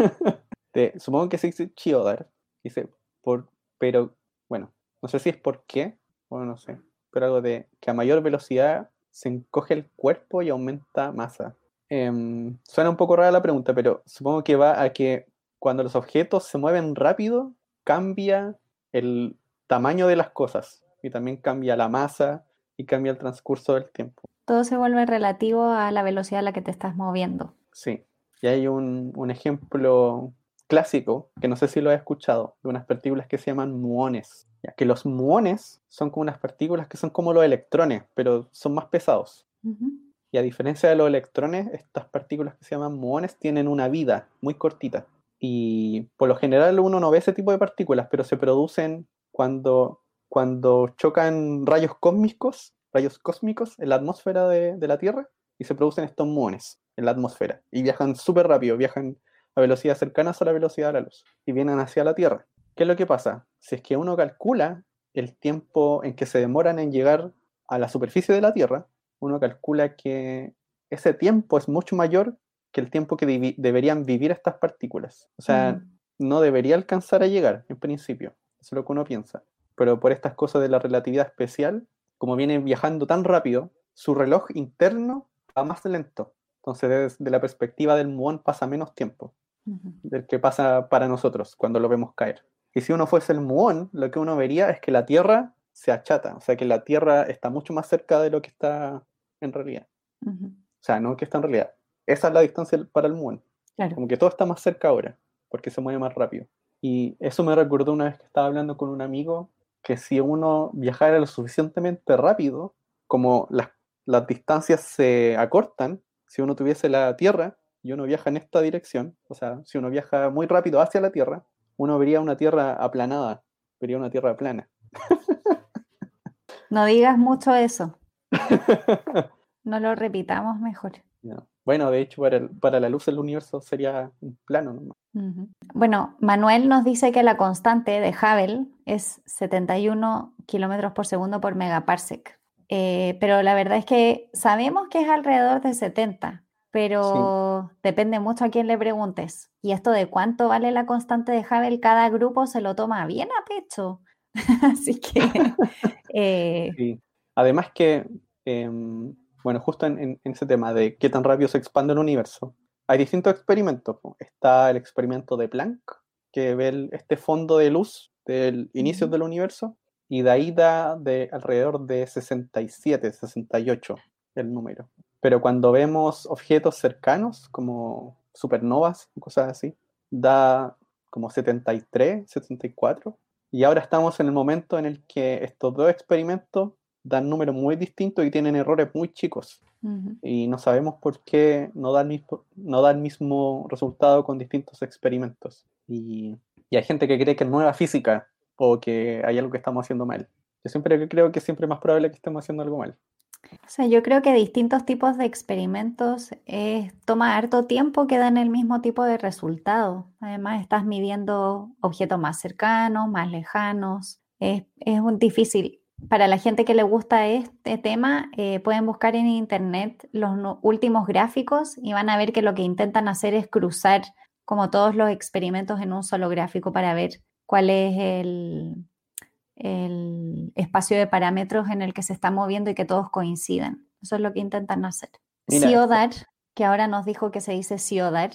De- supongo que se dice Chioder. Dice, por, pero, bueno, no sé si es por qué, o no sé, pero algo de que a mayor velocidad se encoge el cuerpo y aumenta masa. Em, suena un poco rara la pregunta, pero supongo que va a que cuando los objetos se mueven rápido, cambia el tamaño de las cosas y también cambia la masa y cambia el transcurso del tiempo. Todo se vuelve relativo a la velocidad a la que te estás moviendo. Sí, y hay un, un ejemplo clásico, que no sé si lo has escuchado, de unas partículas que se llaman muones. Ya que los muones son como unas partículas que son como los electrones, pero son más pesados. Ujú. Y a diferencia de los electrones, estas partículas que se llaman muones tienen una vida muy cortita. Y por lo general uno no ve ese tipo de partículas, pero se producen cuando, cuando chocan rayos cósmicos, rayos cósmicos en la atmósfera de, de la Tierra, y se producen estos muones en la atmósfera. Y viajan súper rápido, viajan a velocidades cercanas a la velocidad de la luz, y vienen hacia la Tierra. ¿Qué es lo que pasa? Si es que uno calcula el tiempo en que se demoran en llegar a la superficie de la Tierra, uno calcula que ese tiempo es mucho mayor que el tiempo que debi- deberían vivir estas partículas. O sea, Mm. no debería alcanzar a llegar, en principio. Eso es lo que uno piensa. Pero por estas cosas de la relatividad especial, como viene viajando tan rápido, su reloj interno va más lento. Entonces, desde la perspectiva del muón pasa menos tiempo Ujú. del que pasa para nosotros cuando lo vemos caer. Y si uno fuese el muón, lo que uno vería es que la Tierra se achata, o sea que la Tierra está mucho más cerca de lo que está en realidad. Ujú. O sea, no que está en realidad. Esa es la distancia para el muón. Claro. Como que todo está más cerca ahora, porque se mueve más rápido. Y eso me recordó una vez que estaba hablando con un amigo, que si uno viajara lo suficientemente rápido, como las, las distancias se acortan, si uno tuviese la Tierra y uno viaja en esta dirección, o sea, si uno viaja muy rápido hacia la Tierra, uno vería una Tierra aplanada, vería una Tierra plana. No digas mucho eso. No lo repitamos mejor. Ya. Bueno, de hecho, para, el- para la luz del universo sería un plano nomás. Ujú. Bueno, Manuel nos dice que la constante de Hubble es setenta y uno kilómetros por segundo por megaparsec. Eh, pero la verdad es que sabemos que es alrededor de setenta, Sí. pero depende mucho a quién le preguntes. Y esto de cuánto vale la constante de Hubble, cada grupo se lo toma bien a pecho. Así que eh, Sí. Además que, em, bueno, justo en, en- en ese tema de qué tan rápido se expande el universo, hay distintos experimentos, po. Está el experimento de Planck, que ve el- este fondo de luz del inicio ujú, del universo, y de ahí da de alrededor de sesenta y siete, sesenta y ocho el número. Pero cuando vemos objetos cercanos, como supernovas, cosas así, da como setenta y tres, setenta y cuatro. Y ahora estamos en el momento en el que estos dos experimentos dan números muy distintos y tienen errores muy chicos. ujú. Y no sabemos por qué no da el mismo, no da el mismo resultado con distintos experimentos. Y, y hay gente que cree que es nueva física o que hay algo que estamos haciendo mal. Yo siempre creo que siempre es más probable que estemos haciendo algo mal. O sea, yo creo que distintos tipos de experimentos eh, toma harto tiempo que dan el mismo tipo de resultado. Además, estás midiendo objetos más cercanos, más lejanos. Es, es un difícil. Para la gente que le gusta este tema, eh, pueden buscar en internet los nu- últimos gráficos y van a ver que lo que intentan hacer es cruzar como todos los experimentos en un solo gráfico para ver cuál es el el espacio de parámetros en el que se está moviendo y que todos coincidan. Eso es lo que intentan hacer. Mira, esto, Ciodar, que ahora nos dijo que se dice Ciodar,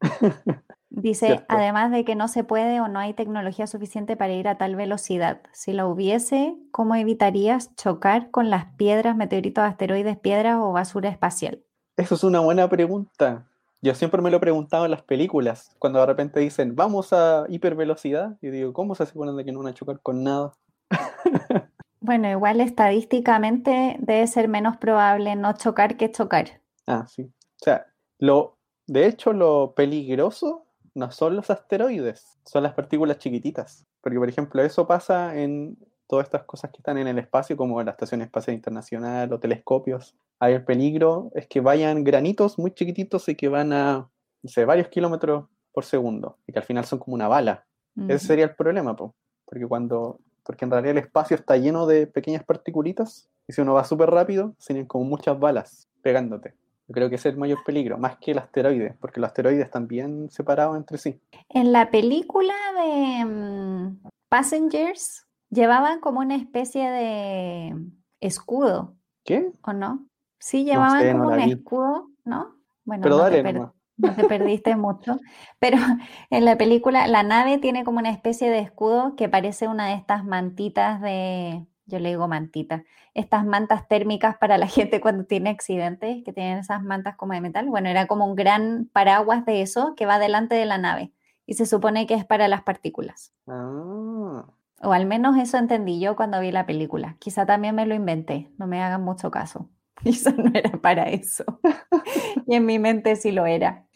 dice, ¿cierto? además de que no se puede o no hay tecnología suficiente para ir a tal velocidad. Si la hubiese, ¿cómo evitarías chocar con las piedras, meteoritos, asteroides, piedras o basura espacial? Eso es una buena pregunta. Yo siempre me lo he preguntado en las películas, cuando de repente dicen, vamos a hipervelocidad, y digo, ¿cómo se aseguran de que no van a chocar con nada? Bueno, igual estadísticamente debe ser menos probable no chocar que chocar. Ah, sí. O sea, lo, de hecho, lo peligroso no son los asteroides, son las partículas chiquititas. Porque, por ejemplo, eso pasa en todas estas cosas que están en el espacio, como la Estación Espacial Internacional o telescopios. Ahí el peligro es que vayan granitos muy chiquititos y que van a, no sé, varios kilómetros por segundo, y que al final son como una bala. Ese Ujú. sería el problema, po. Porque cuando, porque en realidad el espacio está lleno de pequeñas particulitas, y si uno va súper rápido, serían como muchas balas pegándote. Yo creo que ese es el mayor peligro, más que el asteroide, porque los asteroides están bien separados entre sí. En la película de mm, Passengers llevaban como una especie de escudo, ¿Qué? ¿o no? Sí, No llevaban sé, no como un la vi. escudo, ¿no? Bueno, Pero no te dale per- nomás. no te perdiste mucho, pero en la película la nave tiene como una especie de escudo que parece una de estas mantitas de, yo le digo mantita, estas mantas térmicas para la gente cuando tiene accidentes, que tienen esas mantas como de metal. Bueno, era como un gran paraguas de eso que va delante de la nave y se supone que es para las partículas. Ah, O al menos eso entendí yo cuando vi la película. Quizá también me lo inventé, no me hagan mucho caso. Quizá no era para eso. Y en mi mente sí lo era.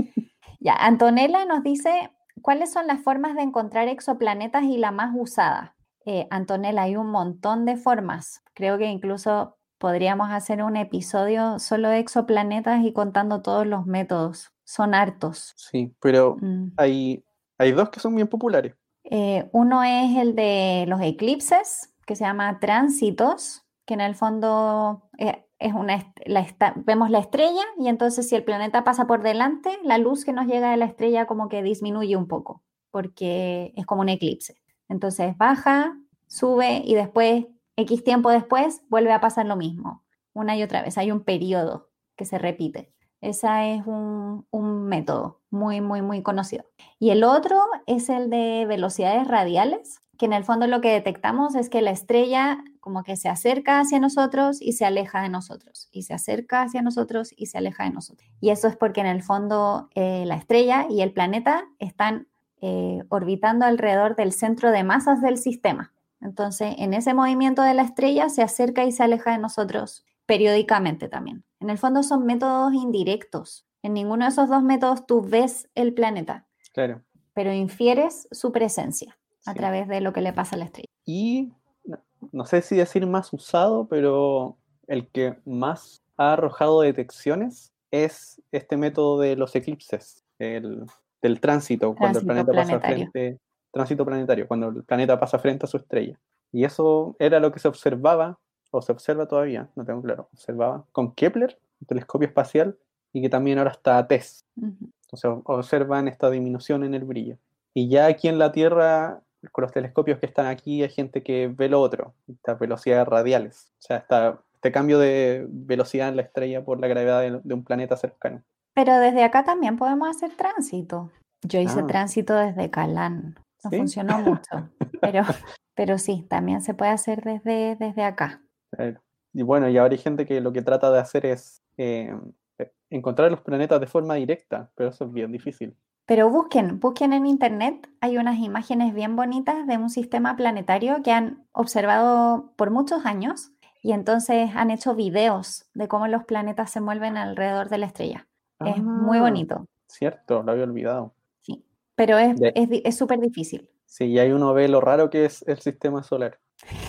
Ya, Antonella nos dice, ¿cuáles son las formas de encontrar exoplanetas y la más usada? Eh, Antonella, hay un montón de formas. Creo que incluso podríamos hacer un episodio solo de exoplanetas y contando todos los métodos. Son hartos. Sí, pero Mm. hay, hay dos que son bien populares. Eh, uno es el de los eclipses, que se llama tránsitos, que en el fondo eh, es una est- la esta- vemos la estrella y entonces si el planeta pasa por delante, la luz que nos llega de la estrella como que disminuye un poco, porque es como un eclipse. Entonces baja, sube y después, X tiempo después, vuelve a pasar lo mismo, una y otra vez. Hay un periodo que se repite. Ese es un, un método muy, muy, muy conocido. Y el otro es el de velocidades radiales, que en el fondo lo que detectamos es que la estrella como que se acerca hacia nosotros y se aleja de nosotros, y se acerca hacia nosotros y se aleja de nosotros. Y eso es porque en el fondo eh, la estrella y el planeta están eh, orbitando alrededor del centro de masas del sistema. Entonces, en ese movimiento de la estrella se acerca y se aleja de nosotros periódicamente también. En el fondo son métodos indirectos. En ninguno de esos dos métodos tú ves el planeta, Claro, pero infieres su presencia a sí. través de lo que le pasa a la estrella. Y no, no sé si decir más usado, pero el que más ha arrojado detecciones es este método de los eclipses, el, del tránsito, cuando el Tránsito planeta pasa planetario. frente, tránsito planetario, cuando el planeta pasa frente a su estrella. Y eso era lo que se observaba, o se observa todavía, no tengo claro, observaba con Kepler, el telescopio espacial, y que también ahora está TESS. Uh-huh. Entonces observan esta disminución en el brillo. Y ya aquí en la Tierra, con los telescopios que están aquí, hay gente que ve lo otro, estas velocidades radiales. O sea, esta, este cambio de velocidad en la estrella por la gravedad de, de un planeta cercano. Pero desde acá también podemos hacer tránsito. Yo hice Ah, tránsito desde Calán. No ¿sí? funcionó mucho, pero, pero sí, también se puede hacer desde, desde acá. Claro. Y bueno, y ahora hay gente que lo que trata de hacer es eh, encontrar los planetas de forma directa, pero eso es bien difícil. Pero busquen, busquen en internet, hay unas imágenes bien bonitas de un sistema planetario que han observado por muchos años y entonces han hecho videos de cómo los planetas se mueven alrededor de la estrella. Es muy Ah, bonito, cierto, lo había olvidado. sí, pero es De- es, di- es súper difícil. sí, y ahí uno ve lo raro que es el sistema solar.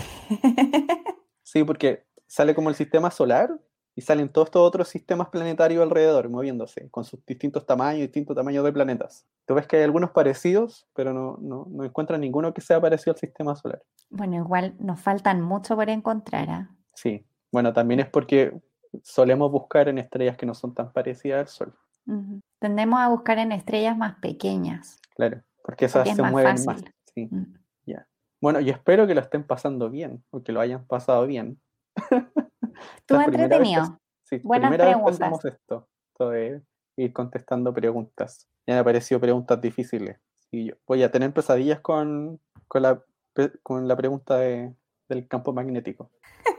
Sí, porque sale como el sistema solar y salen todos estos otros sistemas planetarios alrededor, moviéndose, con sus distintos tamaños, distintos tamaños de planetas. Tú ves que hay algunos parecidos, pero no, no, no encuentras ninguno que sea parecido al sistema solar. Bueno, igual nos faltan mucho por encontrar, ¿ah? Sí, bueno, también es porque solemos buscar en estrellas que no son tan parecidas al Sol, Ujú. Tendemos a buscar en estrellas más pequeñas, claro, porque porque esas es se más mueven más. fácil. Sí, Mm. ya. Bueno, y espero que lo estén pasando bien, o que lo hayan pasado bien. Esta Estuvo es primera vez que, entretenido. sí, Buenas primera vez que preguntas. hacemos esto, esto de ir contestando preguntas. Ya me han parecido preguntas difíciles. Y yo voy a tener pesadillas con, con la, pe- con la pregunta de- del campo magnético.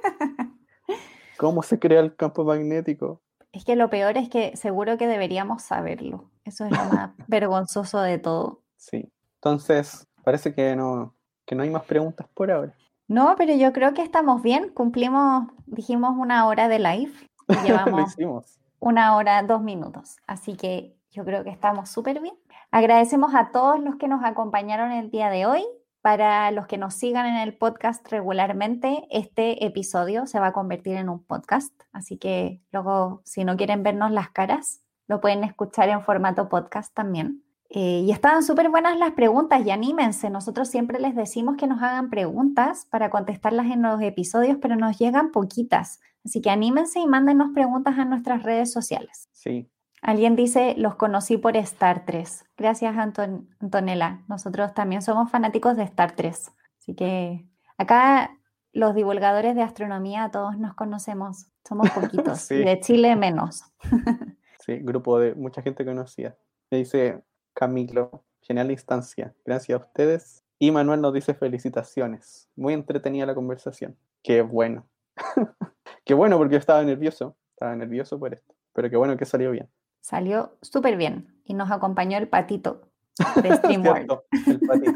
¿Cómo se crea el campo magnético? Es que lo peor es que seguro que deberíamos saberlo. Eso es lo más vergonzoso de todo. Sí. Entonces, parece que no, que no hay más preguntas por ahora. No, pero yo creo que estamos bien. Cumplimos, dijimos una hora de live y Lo llevamos hicimos. una hora, dos minutos. Así que yo creo que estamos súper bien. Agradecemos a todos los que nos acompañaron el día de hoy. Para los que nos sigan en el podcast regularmente, este episodio se va a convertir en un podcast. Así que luego, si no quieren vernos las caras, lo pueden escuchar en formato podcast también. Eh, y estaban súper buenas las preguntas y anímense. Nosotros siempre les decimos que nos hagan preguntas para contestarlas en los episodios, pero nos llegan poquitas. Así que anímense y mándenos preguntas a nuestras redes sociales. Sí. Alguien dice, los conocí por Star Trek. Gracias, Anton- Antonella. Nosotros también somos fanáticos de Star Trek. Así que acá los divulgadores de astronomía todos nos conocemos. Somos poquitos y Sí, de Chile menos. sí, grupo de mucha gente conocida. Me dice Camilo, genial instancia. Gracias a ustedes. Y Manuel nos dice felicitaciones. Muy entretenida la conversación. Qué bueno. Qué bueno porque yo estaba nervioso. Estaba nervioso por esto. Pero qué bueno que salió bien. Salió súper bien y nos acompañó el patito de StreamWorld. Cierto, el patito.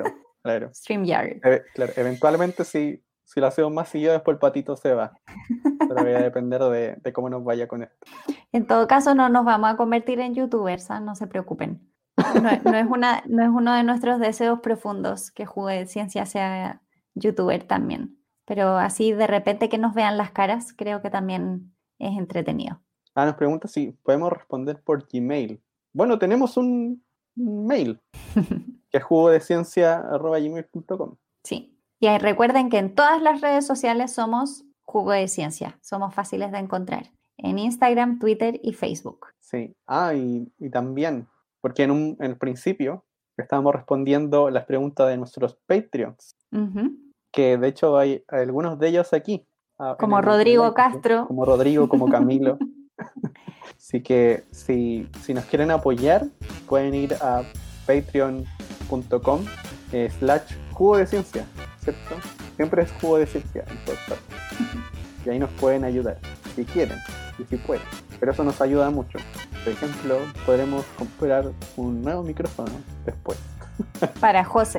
Claro. StreamYard. E- claro. Eventualmente, si, si lo hacemos más seguido, después el patito se va. Pero voy a depender de, de cómo nos vaya con esto. En todo caso, no nos vamos a convertir en youtubers, ¿ah? No se preocupen. No, no es una, no es uno de nuestros deseos profundos que Jugo de Ciencia sea youtuber también. Pero así de repente que nos vean las caras, creo que también es entretenido. Ah, nos pregunta si podemos responder por Gmail. Bueno, tenemos un, un mail, que es jugodeciencia arroba gmail punto com. Sí. Y ahí recuerden que en todas las redes sociales somos Jugo de Ciencia. Somos fáciles de encontrar. En Instagram, Twitter y Facebook. Sí. Ah, y, y también, porque en, un, en el principio estábamos respondiendo las preguntas de nuestros Patreons, Uh-huh. que de hecho hay, hay algunos de ellos aquí. ah, Como en el- Rodrigo en el- Castro. Como Rodrigo, como Camilo. Así que si, si nos quieren apoyar, pueden ir a patreon punto com eh, slash jugo de ciencia, ¿cierto? Siempre es jugo de ciencia en todas partes. Y ahí nos pueden ayudar, si quieren y si pueden. Pero eso nos ayuda mucho. Por ejemplo, podremos comprar un nuevo micrófono después. Para José.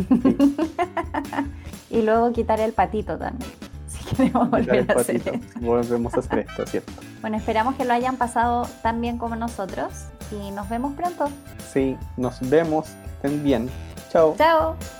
Y luego quitar el patito también. Si queremos volver a hacer Patito. esto. Volvemos a hacer esto, ¿cierto? Bueno, esperamos que lo hayan pasado tan bien como nosotros. Y nos vemos pronto. Sí, nos vemos. Que estén bien. Chao. Chao.